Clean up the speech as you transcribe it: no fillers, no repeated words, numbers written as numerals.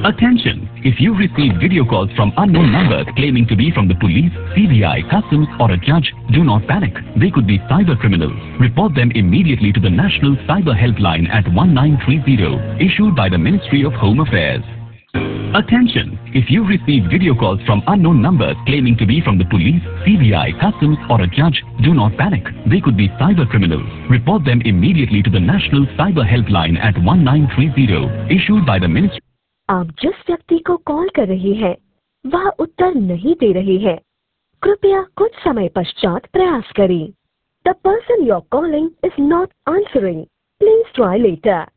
Attention! If you receive video calls from unknown numbers claiming to be from the police, CBI, customs or a judge, do not panic. They could be cyber criminals. Report them immediately to the National Cyber Helpline at 1930, issued by the Ministry of Home Affairs. Attention! If you receive video calls from unknown numbers claiming to be from the police, CBI, customs or a judge, do not panic. They could be cyber criminals. Report them immediately to the National Cyber Helpline at 1930, issued by the Ministry. आप जिस व्यक्ति को call कर रही हैं, वह उत्तर नहीं दे रही है। कृपया कुछ समय पश्चात प्रयास करें। The person you're calling is not answering. Please try later.